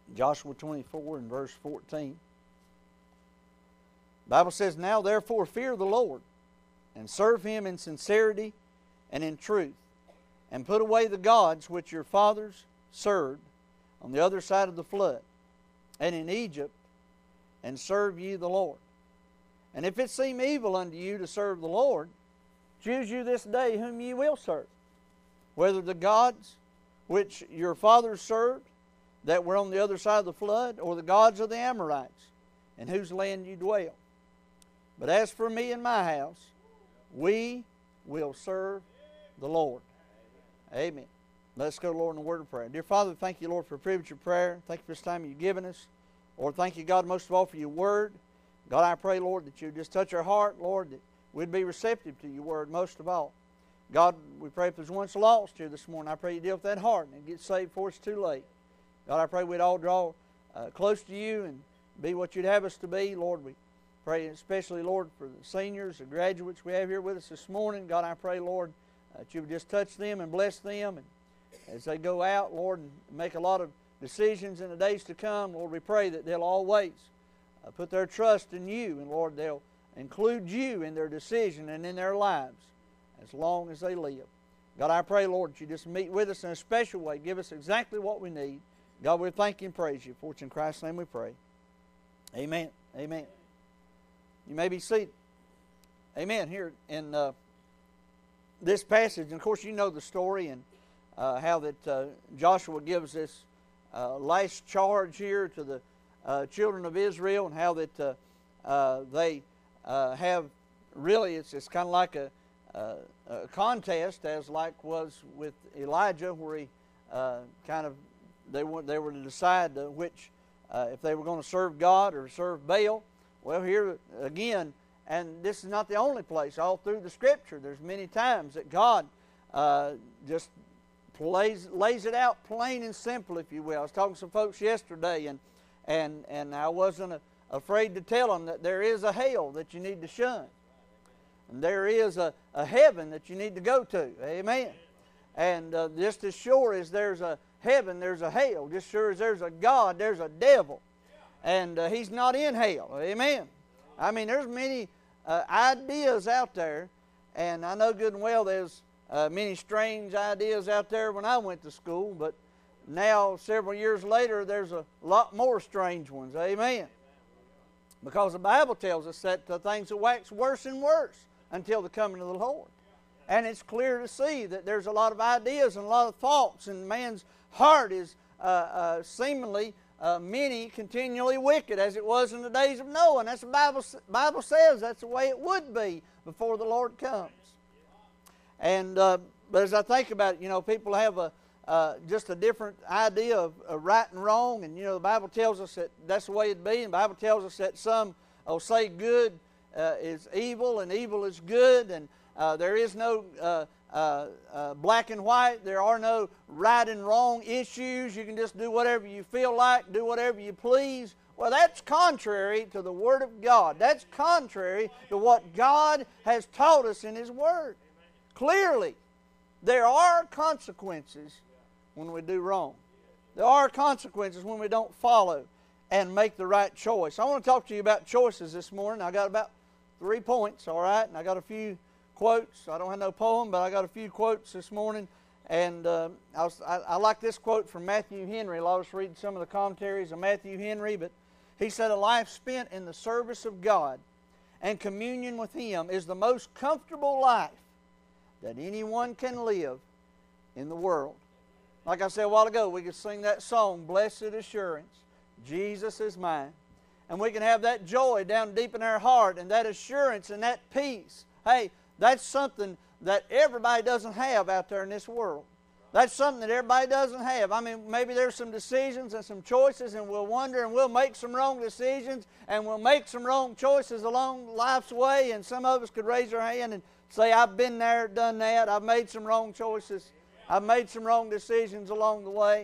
Joshua 24 and verse 14. The Bible says, "Now therefore fear the Lord, and serve Him in sincerity and in truth, and put away the gods which your fathers served on the other side of the flood, and in Egypt, and serve ye the Lord. And if it seem evil unto you to serve the Lord, choose you this day whom ye will serve, whether the gods which your fathers served that were on the other side of the flood, or the gods of the Amorites, in whose land you dwell. But as for me and my house, we will serve the Lord." Amen. Let's go, Lord, in a word of prayer. Dear Father, thank you, Lord, for the privilege of prayer. Thank you for this time you've given us. Lord, thank you, God, most of all for your word. God, I pray, Lord, that you just touch our heart, Lord, that we'd be receptive to your word most of all. God, we pray if there's one that's lost here this morning, I pray you deal with that heart and get saved before it's too late. God, I pray we'd all draw close to you and be what you'd have us to be. Lord, we pray especially, Lord, for the seniors, the graduates we have here with us this morning. God, I pray, Lord, that you would just touch them and bless them. And as they go out, Lord, and make a lot of decisions in the days to come, Lord, we pray that they'll always put their trust in you. And, Lord, they'll include you in their decision and in their lives as long as they live. God, I pray, Lord, that you just meet with us in a special way. Give us exactly what we need. God, we thank you and praise you. For it's in Christ's name we pray. Amen. Amen. You may be seated. Amen. Here in this passage, and of course you know the story and how that Joshua gives this last charge here to the children of Israel, and how that they have really, it's kind of like a contest, as like was with Elijah, where he they were to decide which if they were going to serve God or serve Baal. Well, here again, and this is not the only place. All through the Scripture, there's many times that God just lays it out plain and simple, if you will. I was talking to some folks yesterday, and I wasn't afraid to tell them that there is a hell that you need to shun. And there is a heaven that you need to go to. Amen. And just as sure as there's a heaven, there's a hell. Just sure as there's a God, there's a devil. And He's not in hell. Amen. I mean, there's many ideas out there, and I know good and well there's many strange ideas out there when I went to school, but now, several years later, there's a lot more strange ones. Amen. Because the Bible tells us that things will wax worse and worse until the coming of the Lord. And it's clear to see that there's a lot of ideas and a lot of thoughts, and man's heart is seemingly many continually wicked, as it was in the days of Noah. And that's the Bible says that's the way it would be before the Lord comes. And but as I think about it, people have just a different idea of right and wrong. And the Bible tells us that that's the way it'd be. And the Bible tells us that some will say good is evil and evil is good, and there is no black and white. There are no right and wrong issues. You can just do whatever you feel like, do whatever you please. Well, that's contrary to the Word of God. That's contrary to what God has taught us in His Word. Clearly, there are consequences when we do wrong. There are consequences when we don't follow and make the right choice. I want to talk to you about choices this morning. I got about 3 points, all right? And I got a few quotes. I don't have no poem, but I got a few quotes this morning. And I like this quote from Matthew Henry. I was reading some of the commentaries of Matthew Henry, but he said, "A life spent in the service of God and communion with Him is the most comfortable life that anyone can live in the world." Like I said a while ago, we could sing that song, "Blessed Assurance, Jesus is mine." And we can have that joy down deep in our heart, and that assurance and that peace. Hey, that's something that everybody doesn't have out there in this world. That's something that everybody doesn't have. I mean, maybe there's some decisions and some choices, and we'll wonder, and we'll make some wrong decisions, and we'll make some wrong choices along life's way, and some of us could raise our hand and say, "I've been there, done that. I've made some wrong choices. I've made some wrong decisions along the way."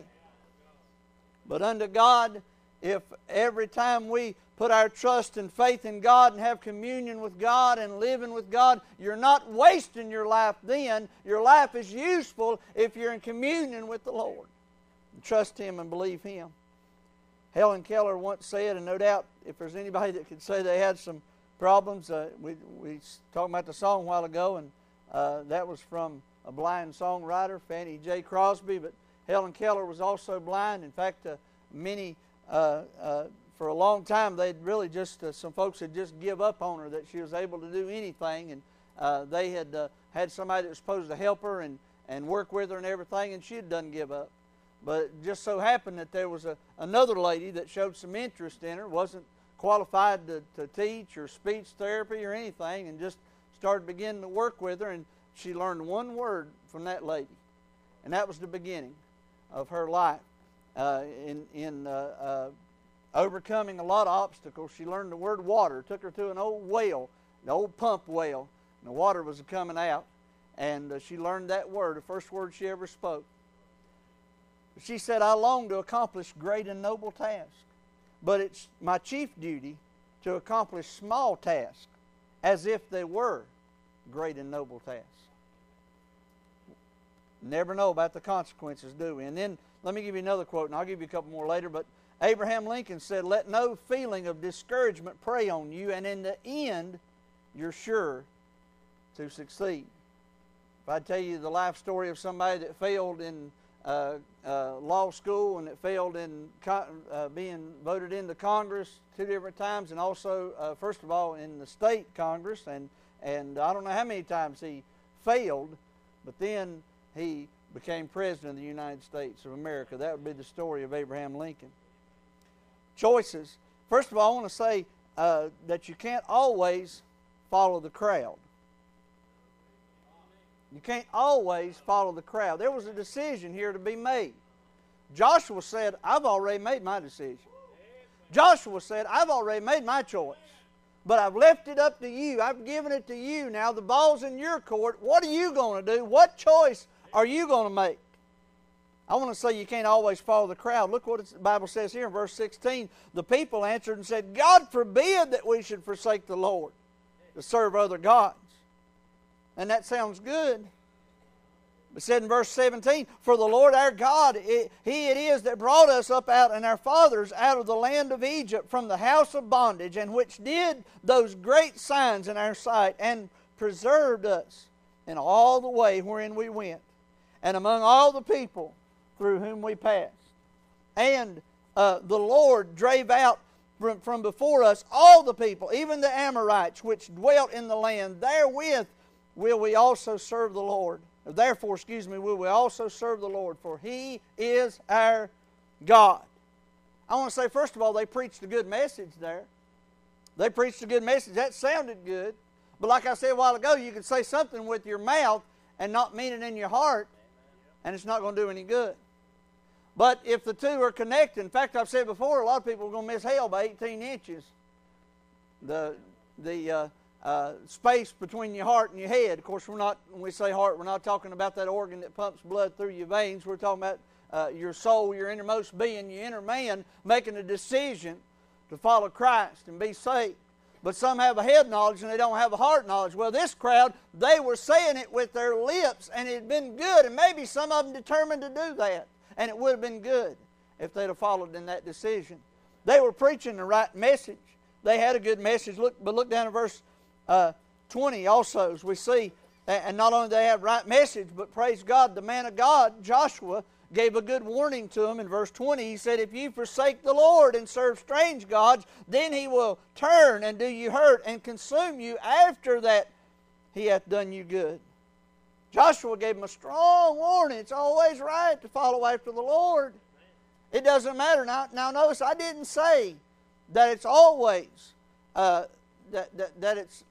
But unto God, if every time we put our trust and faith in God and have communion with God and living with God, you're not wasting your life then. Your life is useful if you're in communion with the Lord. Trust Him and believe Him. Helen Keller once said, and no doubt if there's anybody that could say they had some problems, we talked about the song a while ago, and that was from a blind songwriter, Fannie J. Crosby, but Helen Keller was also blind. In fact, many, for a long time, they'd really just, some folks had just give up on her that she was able to do anything, and they had somebody that was supposed to help her and work with her and everything, and she had done give up. But it just so happened that there was another lady that showed some interest in her, wasn't qualified to teach or speech therapy or anything, and just started beginning to work with her, and she learned one word from that lady, and that was the beginning of her life. In overcoming a lot of obstacles, she learned the word water. It took her to an old well, an old pump well, and the water was coming out, and she learned that word, the first word she ever spoke. She said, I long to accomplish great and noble tasks, but it's my chief duty to accomplish small tasks as if they were great and noble tasks. Never know about the consequences, do we? And then, let me give you another quote, and I'll give you a couple more later, but Abraham Lincoln said, let no feeling of discouragement prey on you, and in the end, you're sure to succeed. If I tell you the life story of somebody that failed in law school and that failed in being voted into Congress 2 different times, and also, first of all, in the state Congress, and I don't know how many times he failed, but then he became President of the United States of America. That would be the story of Abraham Lincoln. Choices. First of all, I want to say that you can't always follow the crowd. You can't always follow the crowd. There was a decision here to be made. Joshua said, I've already made my decision. Joshua said, I've already made my choice, but I've left it up to you. I've given it to you. Now the ball's in your court. What are you going to do? What choice are you going to make? I want to say you can't always follow the crowd. Look what the Bible says here in verse 16. The people answered and said, God forbid that we should forsake the Lord to serve other gods. And that sounds good. It said in verse 17, for the Lord our God, He it is that brought us up out and our fathers out of the land of Egypt from the house of bondage, and which did those great signs in our sight, and preserved us in all the way wherein we went, and among all the people through whom we passed. And the Lord drave out from before us all the people, even the Amorites, which dwelt in the land. Therewith will we also serve the Lord. Therefore, will we also serve the Lord, for He is our God. I want to say, first of all, they preached a good message there. They preached a good message. That sounded good. But like I said a while ago, you can say something with your mouth and not mean it in your heart, and it's not going to do any good. But if the two are connected, in fact, I've said before, a lot of people are going to miss hell by 18 inches. The space between your heart and your head. Of course, when we say heart, we're not talking about that organ that pumps blood through your veins. We're talking about your soul, your innermost being, your inner man, making a decision to follow Christ and be saved. But some have a head knowledge and they don't have a heart knowledge. Well, this crowd, they were saying it with their lips, and it had been good, and maybe some of them determined to do that, and it would have been good if they'd have followed in that decision. They were preaching the right message. They had a good message. Look down at verse 20 also, as we see, and not only did they have right message, but praise God, the man of God, Joshua, gave a good warning to him in verse 20. He said, if you forsake the Lord and serve strange gods, then He will turn and do you hurt and consume you after that He hath done you good. Joshua gave him a strong warning. It's always right to follow after the Lord. It doesn't matter. Now notice, I didn't say that it's always that it's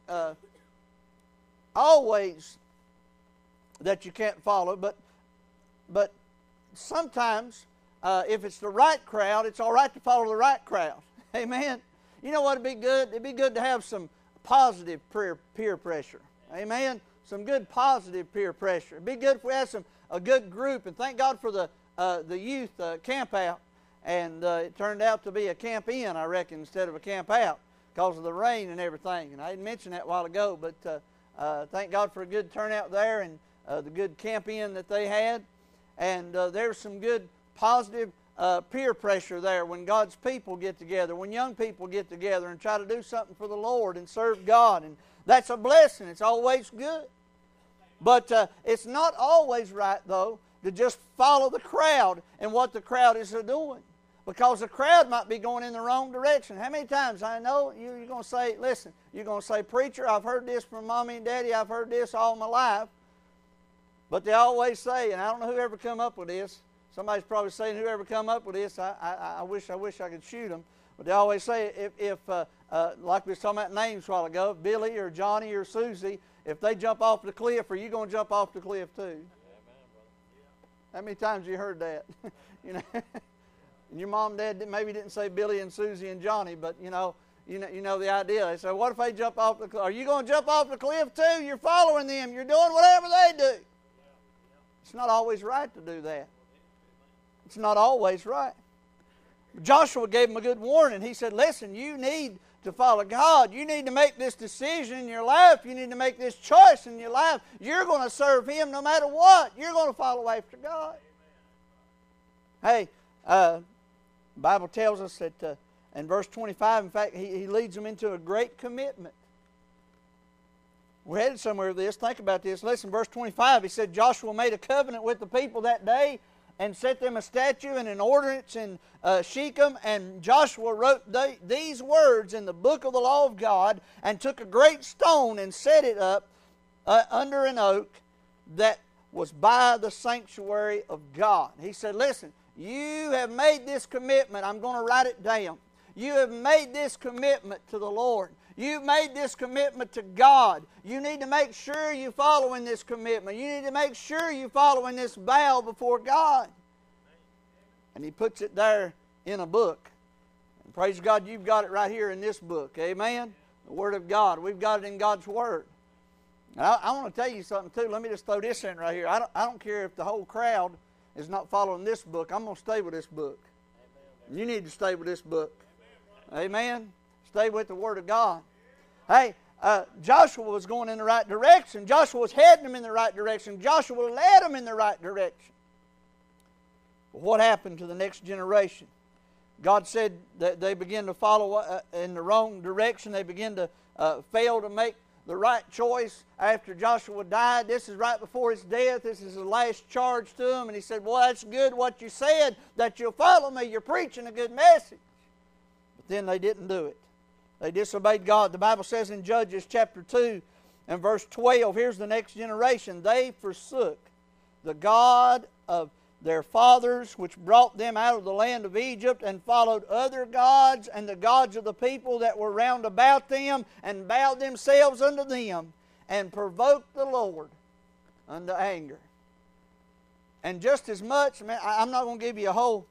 always that you can't follow, but sometimes if it's the right crowd, it's all right to follow the right crowd. Amen. You know what would be good? It'd be good to have some positive peer pressure. Amen. Some good positive peer pressure. It'd be good if we had a good group, and thank God for the youth camp out, and it turned out to be a camp in, I reckon, instead of a camp out, because of the rain and everything. And I didn't mention that a while ago, but thank God for a good turnout there, and the good camp in that they had. And there's some good positive peer pressure there when God's people get together, when young people get together and try to do something for the Lord and serve God. And that's a blessing. It's always good. But it's not always right, though, to just follow the crowd and what the crowd is doing. Because the crowd might be going in the wrong direction. How many times I know you're going to say, listen, you're going to say, preacher, I've heard this from Mommy and Daddy. I've heard this all my life. But they always say, and I don't know who ever come up with this. Somebody's probably saying, whoever come up with this, I wish I could shoot them. But they always say, if like we was talking about names a while ago, if Billy or Johnny or Susie, if they jump off the cliff, are you going to jump off the cliff too? Amen, brother. Yeah. How many times you heard that? You know, and your mom and dad maybe didn't say Billy and Susie and Johnny, but you know the idea. They say, what if they jump off the cliff? Are you going to jump off the cliff too? You're following them. You're doing whatever they do. It's not always right to do that. It's not always right. Joshua gave him a good warning. He said, listen, you need to follow God. You need to make this decision in your life. You need to make this choice in your life. You're going to serve Him no matter what. You're going to follow after God. Hey, the Bible tells us that in verse 25, in fact, he leads them into a great commitment. We're headed somewhere with this. Think about this. Listen, verse 25, he said, Joshua made a covenant with the people that day and set them a statute and an ordinance in Shechem. And Joshua wrote these words in the book of the law of God and took a great stone and set it up under an oak that was by the sanctuary of God. He said, listen, you have made this commitment. I'm going to write it down. You have made this commitment to the Lord. You've made this commitment to God. You need to make sure you're following this commitment. You need to make sure you're following this vow before God. And he puts it there in a book. And praise God, you've got it right here in this book. Amen? The Word of God. We've got it in God's Word. Now, I want to tell you something too. Let me just throw this in right here. I don't care if the whole crowd is not following this book. I'm going to stay with this book. Amen. You need to stay with this book. Amen? Stay with the Word of God. Hey, Joshua was going in the right direction. Joshua was heading them in the right direction. Joshua led them in the right direction. But what happened to the next generation? God said that they began to follow in the wrong direction. They began to fail to make the right choice after Joshua died. This is right before his death. This is the last charge to him. And he said, well, that's good what you said, that you'll follow me. You're preaching a good message. But then they didn't do it. They disobeyed God. The Bible says in Judges chapter 2 and verse 12, here's the next generation. They forsook the God of their fathers, which brought them out of the land of Egypt, and followed other gods and the gods of the people that were round about them, and bowed themselves unto them, and provoked the Lord unto anger. And just as much, I'm not going to give you a whole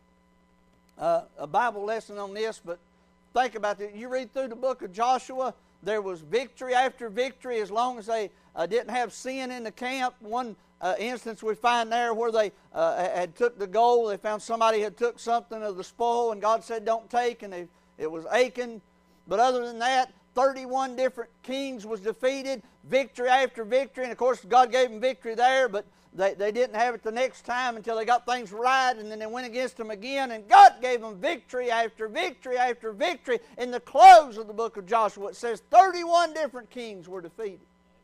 a Bible lesson on this, but think about it. You read through the book of Joshua, there was victory after victory as long as they didn't have sin in the camp. One instance we find there where they had took the gold. They found somebody had took something of the spoil, and God said, don't take, and it was Achan. But other than that, 31 different kings was defeated, victory after victory. And of course, God gave them victory there, but they didn't have it the next time until they got things right, and then they went against them again, and God gave them victory after victory after victory. In the close of the book of Joshua, it says 31 different kings were defeated.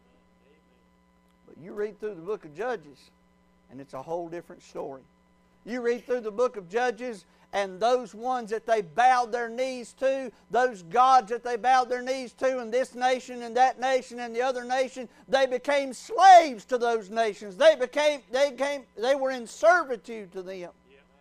But you read through the book of Judges, and it's a whole different story. You read through the book of Judges, and those ones that they bowed their knees to, those gods that they bowed their knees to in this nation and that nation and the other nation, they became slaves to those nations. They were in servitude to them. Yeah.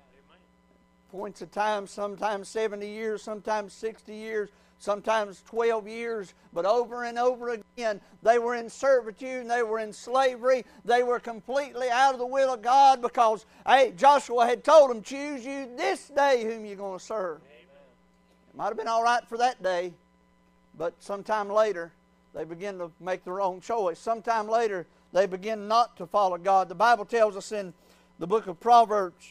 Points of time, sometimes 70 years, sometimes 60 years, sometimes 12 years, but over and over again, they were in servitude and they were in slavery. They were completely out of the will of God because, hey, Joshua had told them, choose you this day whom you're going to serve. Amen. It might have been all right for that day, but sometime later, they begin to make the wrong choice. Sometime later, they begin not to follow God. The Bible tells us in the book of Proverbs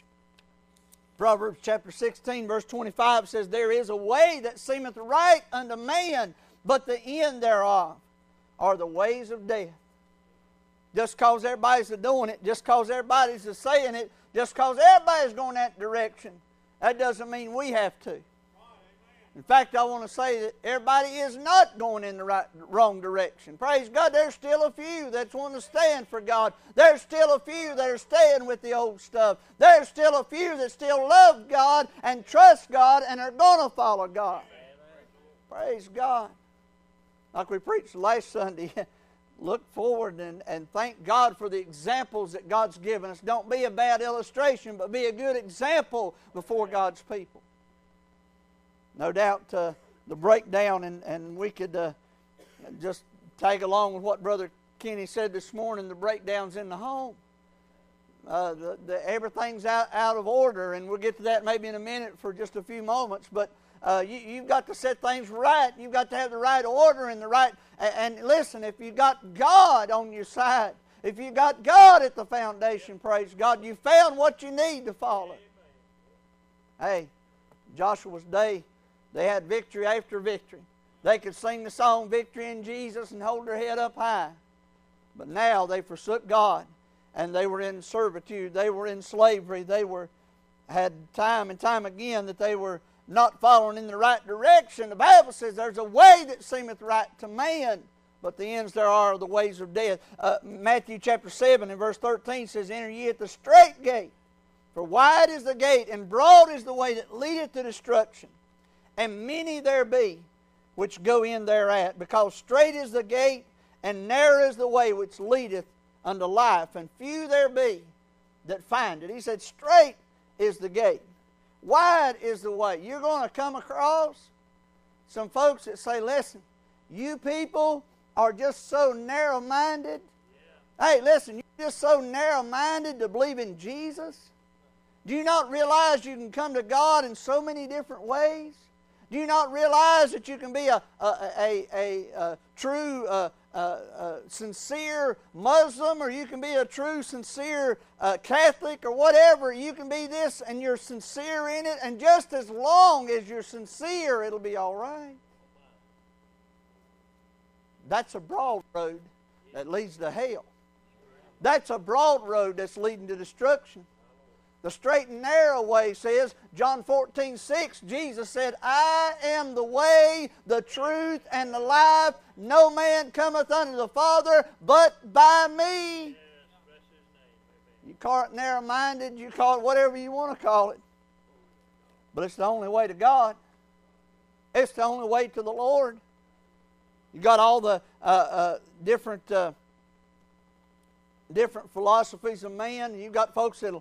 chapter 16, verse 25 says, there is a way that seemeth right unto man, but the end thereof are the ways of death. Just because everybody's doing it, just because everybody's saying it, just because everybody's going that direction, That doesn't mean we have to. In fact, I want to say that everybody is not going in the wrong direction. Praise God, there's still a few that want to stand for God. There's still a few that are staying with the old stuff. There's still a few that still love God and trust God and are going to follow God. Praise God. Like we preached last Sunday, look forward and thank God for the examples that God's given us. Don't be a bad illustration, but be a good example before God's people. No doubt the breakdown, and we could just tag along with what Brother Kenny said this morning, the breakdowns in the home. Everything's out of order, and we'll get to that maybe in a minute for just a few moments, but you've got to set things right. You've got to have the right order and the right... And listen, if you got God on your side, if you got God at the foundation, praise God, you found what you need to follow. Hey, Joshua's day, they had victory after victory. They could sing the song, Victory in Jesus, and hold their head up high. But now they forsook God, and they were in servitude. They were in slavery. They had time and time again that they were not following in the right direction. The Bible says there's a way that seemeth right to man, but the ends there are the ways of death. Matthew chapter 7 and verse 13 says, Enter ye at the strait gate, for wide is the gate, and broad is the way that leadeth to destruction. And many there be which go in thereat, because strait is the gate, and narrow is the way which leadeth unto life, and few there be that find it. He said, strait is the gate. Wide is the way. You're going to come across some folks that say, listen, you people are just so narrow-minded. Yeah. Hey, listen, you're just so narrow-minded to believe in Jesus. Do you not realize you can come to God in so many different ways? Do you not realize that you can be a true, sincere Muslim, or you can be a true, sincere Catholic, or whatever? You can be this and you're sincere in it, and just as long as you're sincere, it'll be all right. That's a broad road that leads to hell. That's a broad road that's leading to destruction. The straight and narrow way says, John 14:6, Jesus said, I am the way, the truth, and the life. No man cometh unto the Father but by me. You call it narrow-minded, you call it whatever you want to call it. But it's the only way to God. It's the only way to the Lord. You got all the different philosophies of man. You've got folks that'll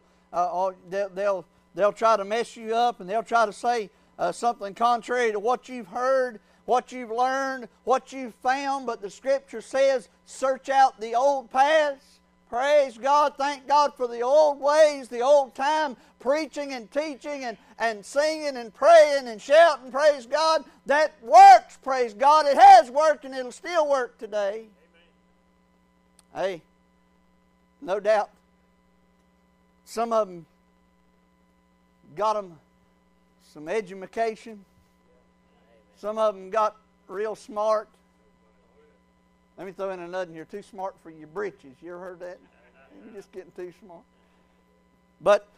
they'll try to mess you up, and they'll try to say something contrary to what you've heard, what you've learned, what you've found. But the Scripture says, search out the old paths. Praise God. Thank God for the old ways, the old time preaching and teaching and singing and praying and shouting. Praise God. That works. Praise God. It has worked, and it'll still work today. Amen. Hey, no doubt. Some of them got them some education. Some of them got real smart. Let me throw in another. You're too smart for your britches. You ever heard that? You're just getting too smart. But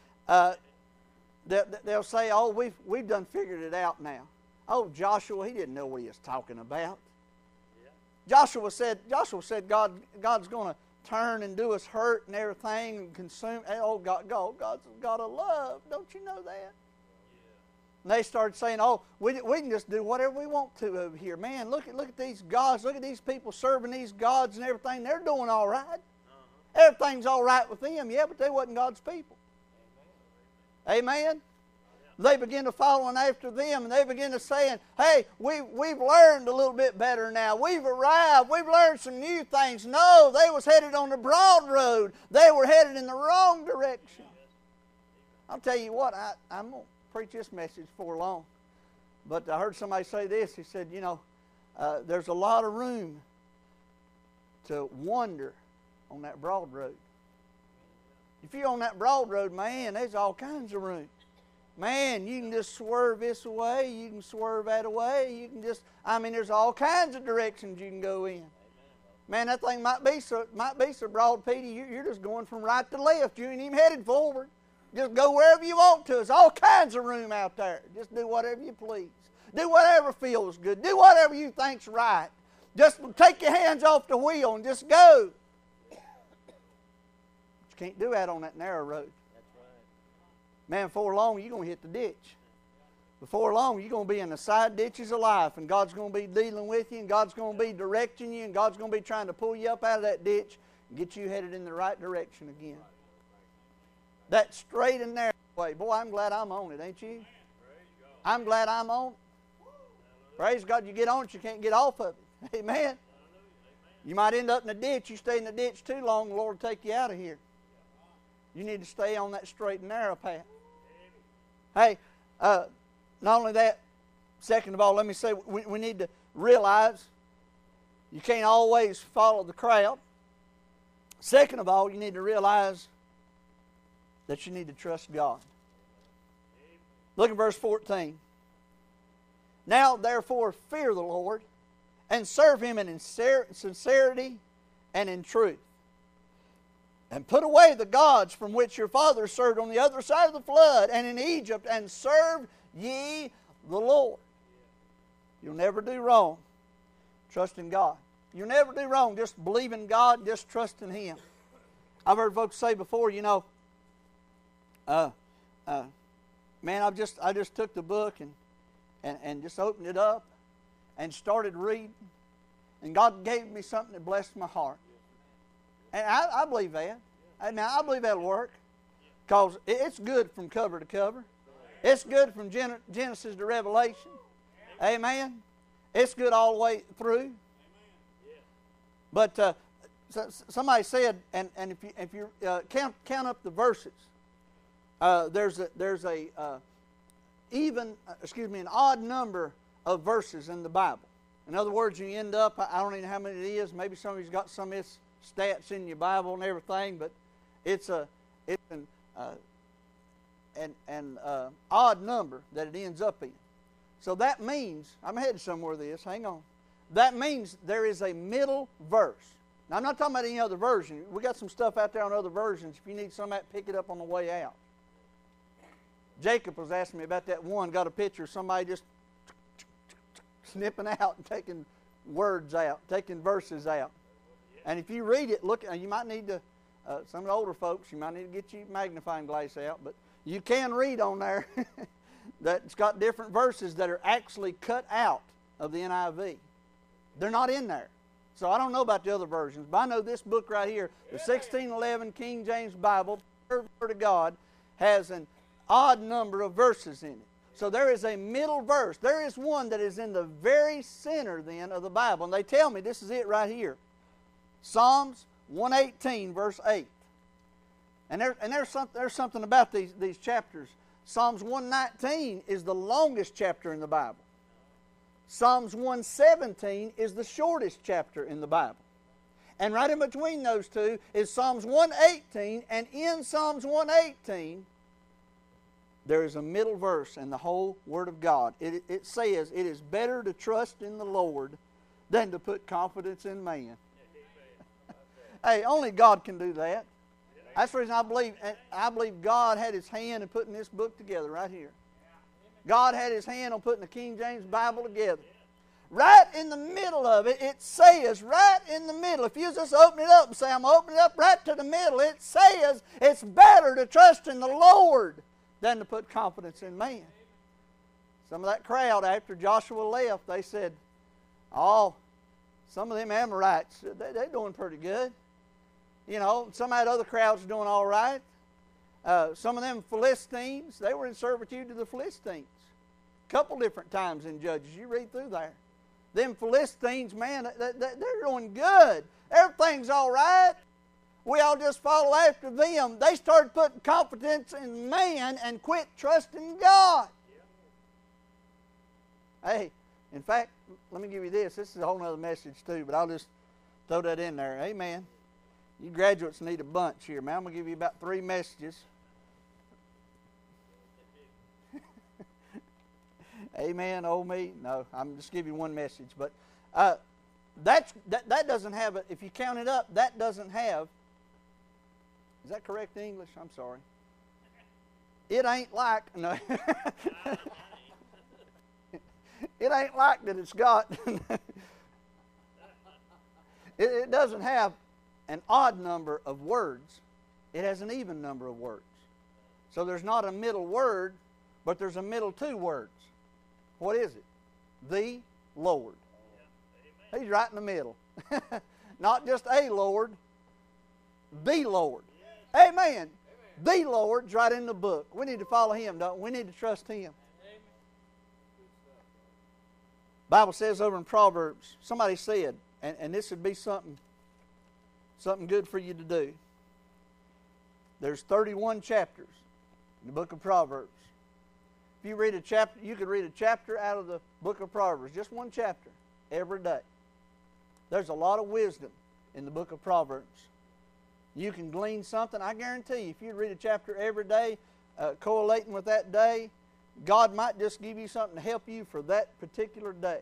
they'll say, "Oh, we've done figured it out now." Oh, Joshua, he didn't know what he was talking about. Yeah. Joshua said, God's going to turn and do us hurt and everything and consume. Oh, God's got a love. Don't you know that? Yeah. And they started saying, oh, we can just do whatever we want to over here. Man, look at these gods. Look at these people serving these gods and everything. They're doing all right. Uh-huh. Everything's all right with them. Yeah, but they wasn't God's people. Amen? Amen? They begin to following after them, and they begin to saying, hey, we've learned a little bit better now. We've arrived. We've learned some new things. No, they was headed on the broad road. They were headed in the wrong direction. I'll tell you what, I'm going to preach this message before long. But I heard somebody say this. He said, there's a lot of room to wander on that broad road. If you're on that broad road, man, there's all kinds of room. Man, you can just swerve this away. You can swerve that away. You can just, there's all kinds of directions you can go in. Man, that thing might be so broad, Petey, you're just going from right to left. You ain't even headed forward. Just go wherever you want to. There's all kinds of room out there. Just do whatever you please. Do whatever feels good. Do whatever you think's right. Just take your hands off the wheel and just go. But you can't do that on that narrow road. Man, before long, you're going to hit the ditch. Before long, you're going to be in the side ditches of life, and God's going to be dealing with you, and God's going to be directing you, and God's going to be trying to pull you up out of that ditch and get you headed in the right direction again. That straight and narrow way. Boy, I'm glad I'm on it, ain't you? I'm glad I'm on it. Praise God, you get on it, you can't get off of it. Amen. You might end up in the ditch. You stay in the ditch too long, the Lord will take you out of here. You need to stay on that straight and narrow path. Hey, not only that, second of all, let me say we need to realize you can't always follow the crowd. Second of all, you need to realize that you need to trust God. Look at verse 14. Now, therefore, fear the Lord and serve Him in sincerity and in truth. And put away the gods from which your fathers served on the other side of the flood and in Egypt, and serve ye the Lord. You'll never do wrong. Trust in God. You'll never do wrong. Just believe in God, just trust in Him. I've heard folks say before, you know, man, I just took the book and just opened it up and started reading, and God gave me something that blessed my heart. And I believe that. I believe that'll work, because it's good from cover to cover. It's good from Genesis to Revelation. Amen. It's good all the way through. But somebody said, and if you count up the verses, there's an odd number of verses in the Bible. In other words, you end up, I don't even know how many it is. Maybe some of you's got some of this stats in your Bible and everything, but it's an odd number that it ends up in. So that means, I'm headed somewhere with this, hang on. That means there is a middle verse. Now, I'm not talking about any other version. We got some stuff out there on other versions. If you need some of that, pick it up on the way out. Jacob was asking me about that one, got a picture of somebody just snipping out and taking words out, taking verses out. And if you read it, look, you might need to, some of the older folks, you might need to get your magnifying glass out, but you can read on there that it's got different verses that are actually cut out of the NIV. They're not in there. So I don't know about the other versions, but I know this book right here, the 1611 King James Bible, Word of God, has an odd number of verses in it. So there is a middle verse. There is one that is in the very center then of the Bible. And they tell me this is it right here. Psalms 118, verse 8. And there's something about these chapters. Psalms 119 is the longest chapter in the Bible. Psalms 117 is the shortest chapter in the Bible. And right in between those two is Psalms 118, and in Psalms 118, there is a middle verse in the whole Word of God. It says, it is better to trust in the Lord than to put confidence in man. Hey, only God can do that. That's the reason I believe God had His hand in putting this book together right here. God had His hand on putting the King James Bible together. Right in the middle of it, it says, right in the middle, if you just open it up and say, I'm opening it up right to the middle, it says it's better to trust in the Lord than to put confidence in man. Some of that crowd, after Joshua left, they said, oh, some of them Amorites, they're doing pretty good. You know, some of that other crowd's doing all right. Some of them Philistines, they were in servitude to the Philistines. A couple different times in Judges. You read through there. Them Philistines, man, they're doing good. Everything's all right. We all just follow after them. They started putting confidence in man and quit trusting God. Hey, in fact, let me give you this. This is a whole other message too, but I'll just throw that in there. Amen. You graduates need a bunch here, man. I'm going to give you about 3 messages. Amen, oh me. No, I'm just giving you one message. But that doesn't have, if you count it up, that doesn't have, is that correct English? I'm sorry. it ain't like, no. It ain't like that it's got, it doesn't have an odd number of words. It has an even number of words. So there's not a middle word, but there's a middle two words. What is it? The Lord. He's right in the middle. Not just a Lord, the Lord. Amen. The Lord's right in the book. We need to follow Him, don't we? We need to trust Him. Bible says over in Proverbs, somebody said, and this would be something good for you to do. There's 31 chapters in the book of Proverbs. If you read a chapter, you could read a chapter out of the book of Proverbs, just one chapter, every day. There's a lot of wisdom in the book of Proverbs. You can glean something. I guarantee you, if you read a chapter every day, correlating with that day, God might just give you something to help you for that particular day.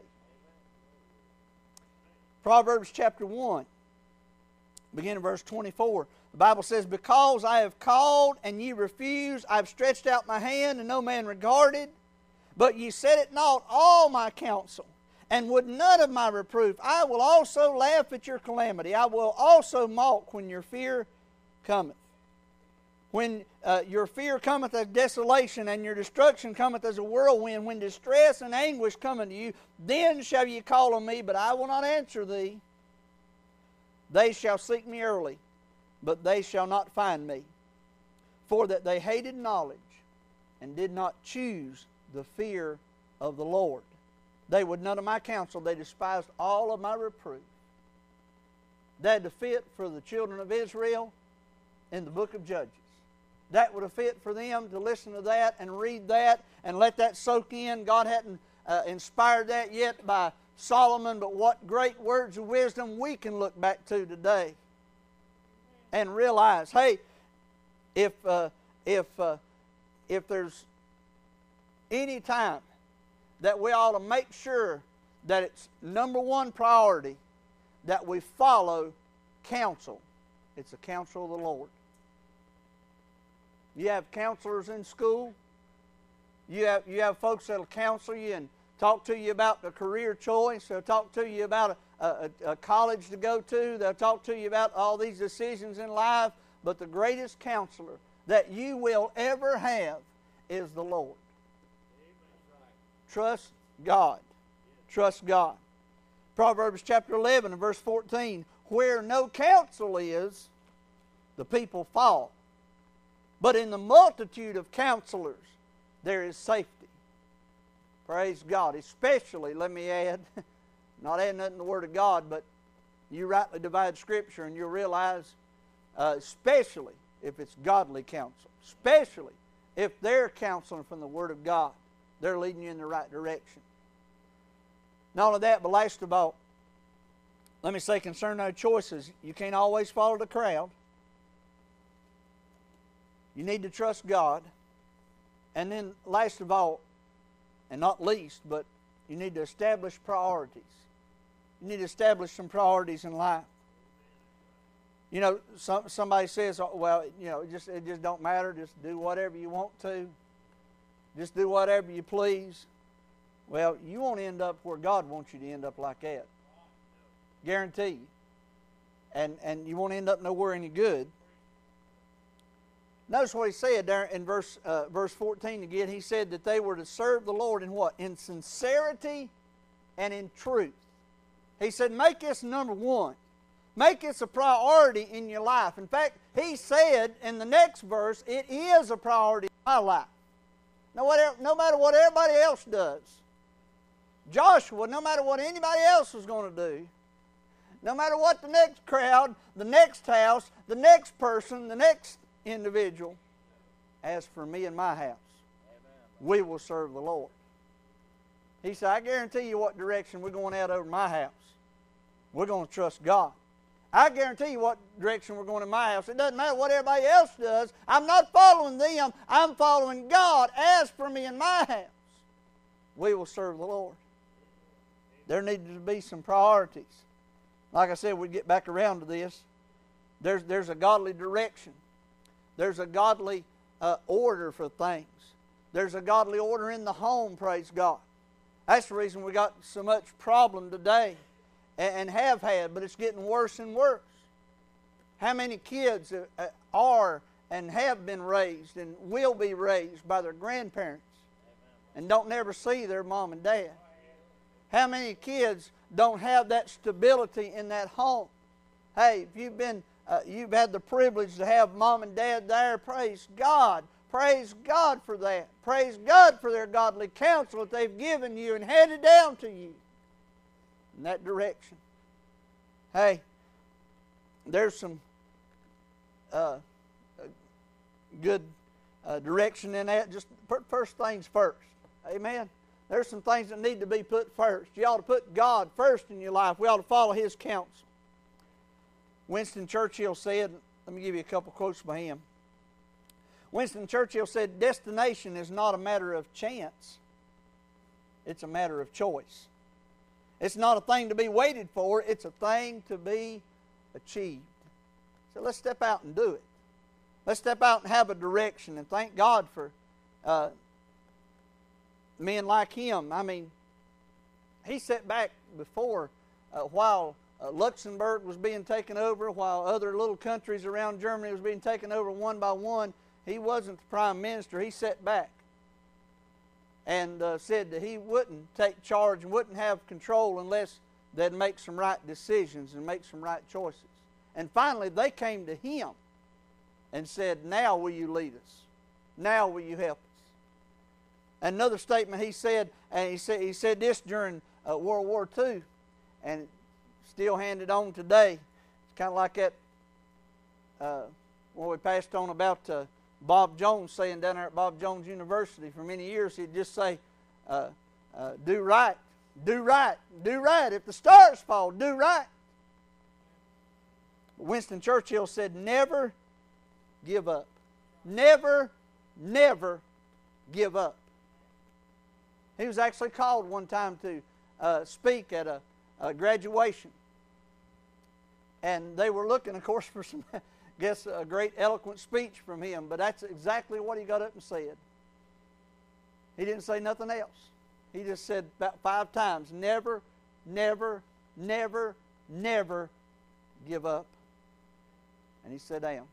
Proverbs chapter 1, beginning verse 24. The Bible says, because I have called and ye refused, I have stretched out my hand and no man regarded. But ye set at naught all my counsel, and would none of my reproof. I will also laugh at your calamity. I will also mock when your fear cometh. When your fear cometh as desolation, and your destruction cometh as a whirlwind, when distress and anguish come unto you, then shall ye call on me, but I will not answer thee. They shall seek me early, but they shall not find me. For that they hated knowledge, and did not choose the fear of the Lord. They would none of my counsel, they despised all of my reproof. That would fit for the children of Israel in the book of Judges. That would have fit for them to listen to that and read that and let that soak in. God hadn't inspired that yet by Solomon, but what great words of wisdom we can look back to today and realize, hey, if there's any time that we ought to make sure that it's number one priority that we follow counsel, it's the counsel of the Lord. You have counselors in school. You have folks that will counsel you and talk to you about the career choice. They'll talk to you about a college to go to. They'll talk to you about all these decisions in life. But the greatest counselor that you will ever have is the Lord. Trust God. Trust God. Proverbs chapter 11 and verse 14. Where no counsel is, the people fall. But in the multitude of counselors, there is safety. Praise God. Especially, let me add, not adding nothing to the Word of God, but you rightly divide Scripture and you'll realize, especially if it's godly counsel, especially if they're counseling from the Word of God, they're leading you in the right direction. Not only that, but last of all, let me say concerning our choices, you can't always follow the crowd. You need to trust God. And then last of all, and not least, but you need to establish priorities. You need to establish some priorities in life. You know, somebody says, oh, well, you know, it just don't matter. Just do whatever you want to. Just do whatever you please. Well, you won't end up where God wants you to end up like that. Guarantee you. And you won't end up nowhere any good. Notice what he said there in verse 14 again. He said that they were to serve the Lord in what? In sincerity and in truth. He said, make this number one. Make this a priority in your life. In fact, he said in the next verse, it is a priority in my life. No matter what everybody else does. Joshua, no matter what anybody else was going to do, no matter what the next crowd, the next house, the next person, the next individual, as for me and my house, we will serve the Lord. He said, I guarantee you what direction we're going out over my house. We're going to trust God. I guarantee you what direction we're going in my house. It doesn't matter what everybody else does. I'm not following them. I'm following God. As for me and my house, we will serve the Lord. There needed to be some priorities. Like I said, we get back around to this. There's a godly direction. There's a godly order for things. There's a godly order in the home, praise God. That's the reason we got so much problem today and have had, but it's getting worse and worse. How many kids are and have been raised and will be raised by their grandparents and don't never see their mom and dad? How many kids don't have that stability in that home? Hey, if you've had the privilege to have mom and dad there, praise God. Praise God for that. Praise God for their godly counsel that they've given you and handed down to you in that direction. Hey, there's some good direction in that. Just put first things first. Amen. There's some things that need to be put first. You ought to put God first in your life. We ought to follow His counsel. Winston Churchill said, let me give you a couple quotes by him. Winston Churchill said, destination is not a matter of chance. It's a matter of choice. It's not a thing to be waited for. It's a thing to be achieved. So let's step out and do it. Let's step out and have a direction, and thank God for men like him. I mean, he sat back before while Luxembourg was being taken over, while other little countries around Germany was being taken over one by one. He wasn't the prime minister. He sat back and said that he wouldn't take charge and wouldn't have control unless they'd make some right decisions and make some right choices. And finally, they came to him and said, now will you lead us? Now will you help us? Another statement he said, and he said this during World War II, and it's still handed on today. It's kind of like that when we passed on about Bob Jones saying down there at Bob Jones University for many years, he'd just say, do right, do right, do right. If the stars fall, do right. Winston Churchill said, never give up. Never, never give up. He was actually called one time to speak at a graduation. And they were looking, of course, for some, a great eloquent speech from him. But that's exactly what he got up and said. He didn't say nothing else. He just said about 5 times, never, never, never, never give up. And he sat down.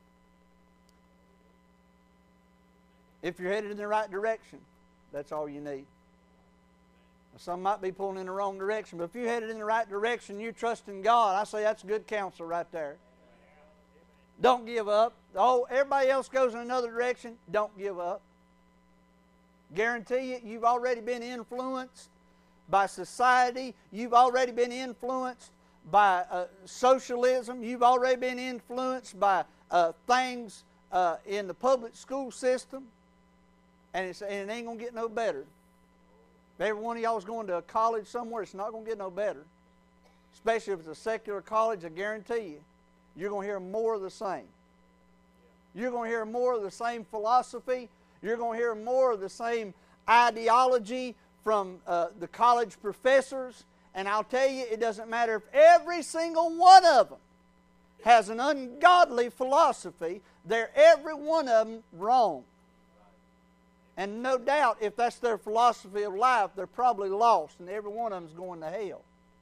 If you're headed in the right direction, that's all you need. Some might be pulling in the wrong direction, but if you're headed in the right direction, you trust in God, I say that's good counsel right there. Don't give up. Oh, everybody else goes in another direction. Don't give up. Guarantee you, you've already been influenced by society. You've already been influenced by socialism. You've already been influenced by things in the public school system. And it ain't going to get no better. If every one of y'all is going to a college somewhere, it's not going to get no better. Especially if it's a secular college, I guarantee you, you're going to hear more of the same. You're going to hear more of the same philosophy. You're going to hear more of the same ideology from the college professors. And I'll tell you, it doesn't matter if every single one of them has an ungodly philosophy, they're every one of them wrong. And no doubt, if that's their philosophy of life, they're probably lost, and every one of them is going to hell.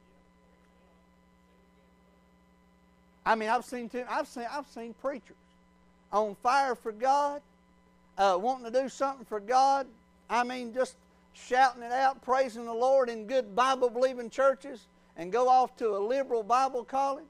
I mean, I've seen preachers on fire for God, wanting to do something for God. I mean, just shouting it out, praising the Lord in good Bible-believing churches, and go off to a liberal Bible college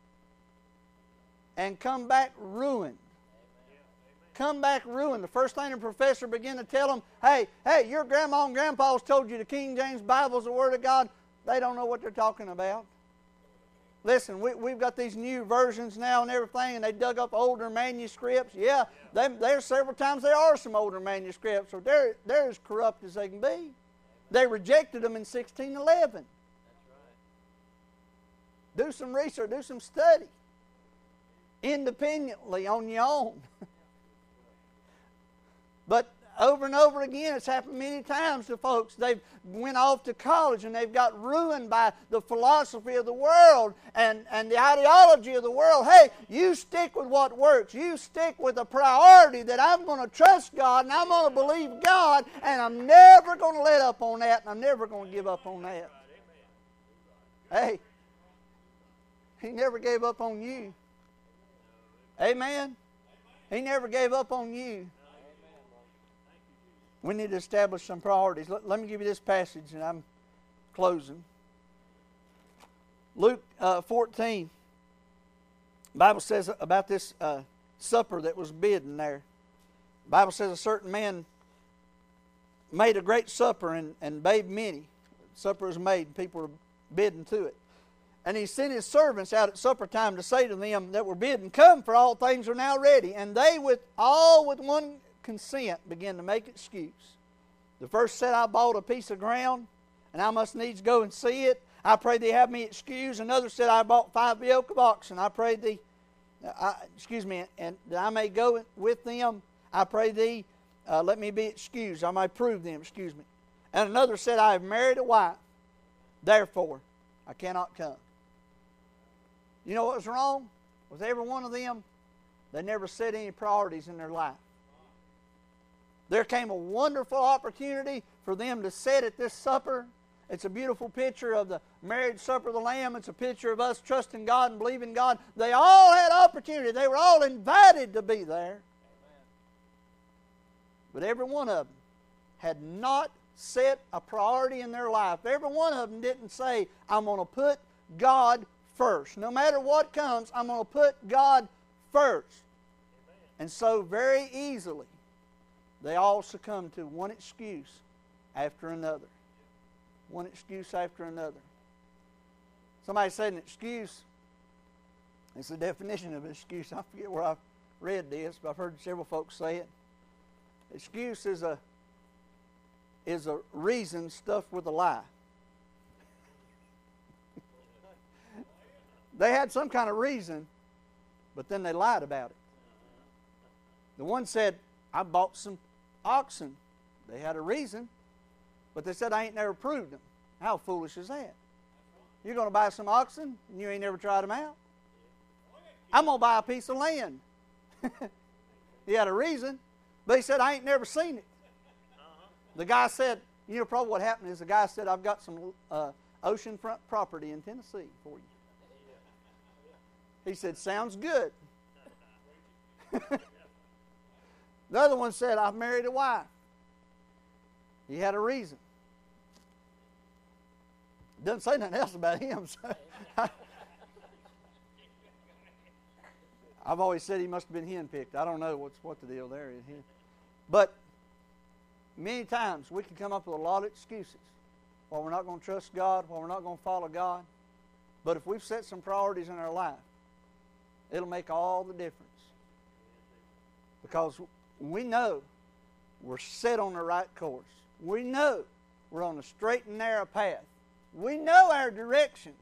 and come back ruined. Come back ruined. The first thing the professor began to tell them, hey, your grandma and grandpa's told you the King James Bible is the Word of God. They don't know what they're talking about. Listen, we've got these new versions now and everything, and they dug up older manuscripts. Yeah, there's several times there are some older manuscripts, so they're as corrupt as they can be. They rejected them in 1611. Do some research, do some study. Independently on your own. But over and over again. It's happened many times to folks. They've went off to college and they've got ruined by the philosophy of the world and the ideology of the world. Hey, you stick with what works. You stick with the priority that I'm going to trust God and I'm going to believe God, and I'm never going to let up on that, and I'm never going to give up on that. Hey, He never gave up on you. Amen? He never gave up on you. We need to establish some priorities. Let me give you this passage, and I'm closing. Luke 14. The Bible says about this supper that was bidden there. The Bible says a certain man made a great supper and bade many. Supper was made, and people were bidden to it. And he sent his servants out at supper time to say to them that were bidden, "Come, for all things are now ready." And they with one consent began to make excuse. The first said, "I bought a piece of ground, and I must needs go and see it. I pray thee have me excused." Another said, "I bought 5 yoke of oxen. I pray thee, and that I may go with them. I pray thee, let me be excused. I may prove them." Excuse me. And another said, "I have married a wife. Therefore, I cannot come." You know what was wrong with every one of them? They never set any priorities in their life. There came a wonderful opportunity for them to sit at this supper. It's a beautiful picture of the marriage supper of the Lamb. It's a picture of us trusting God and believing God. They all had opportunity. They were all invited to be there. But every one of them had not set a priority in their life. Every one of them didn't say, "I'm going to put God first. No matter what comes, I'm going to put God first." And so very easily, they all succumbed to one excuse after another. One excuse after another. Somebody said an excuse, it's the definition of an excuse. I forget where I read this, but I've heard several folks say it. Excuse is a reason stuffed with a lie. They had some kind of reason, but then they lied about it. The one said, "I bought some oxen." They had a reason, but they said, "I ain't never proved them." How foolish is that? You're going to buy some oxen and you ain't never tried them out? "I'm going to buy a piece of land." He had a reason, but he said, "I ain't never seen it." The guy said, you know, probably what happened is the guy said, "I've got some oceanfront property in Tennessee for you." He said, "Sounds good." The other one said, "I've married a wife." He had a reason. Doesn't say nothing else about him. So I've always said he must have been henpicked. I don't know what the deal there is. But many times we can come up with a lot of excuses why we're not going to trust God, why we're not going to follow God. But if we've set some priorities in our life, it'll make all the difference. Because we know we're set on the right course. We know we're on a straight and narrow path. We know our direction.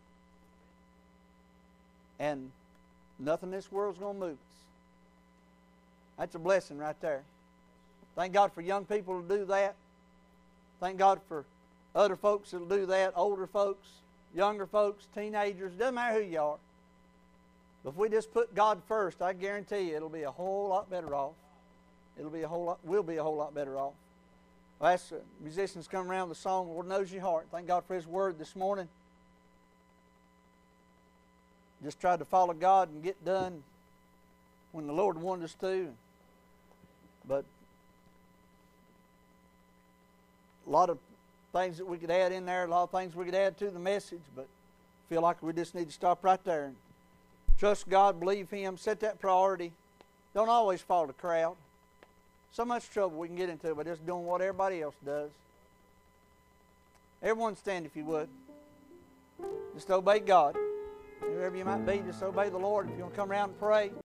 And nothing in this world's going to move us. That's a blessing right there. Thank God for young people to do that. Thank God for other folks that'll do that, older folks, younger folks, teenagers. Doesn't matter who you are. But if we just put God first, I guarantee you it'll be a whole lot better off. We'll be a whole lot better off. I'll ask the musicians to come around with the song, "Lord Knows Your Heart." Thank God for His Word this morning. Just tried to follow God and get done when the Lord wanted us to. But a lot of things that we could add in there, a lot of things we could add to the message, but I feel like we just need to stop right there and trust God, believe Him, set that priority. Don't always follow the crowd. So much trouble we can get into by just doing what everybody else does. Everyone stand if you would. Just obey God. Whoever you might be, just obey the Lord. If you want to come around and pray.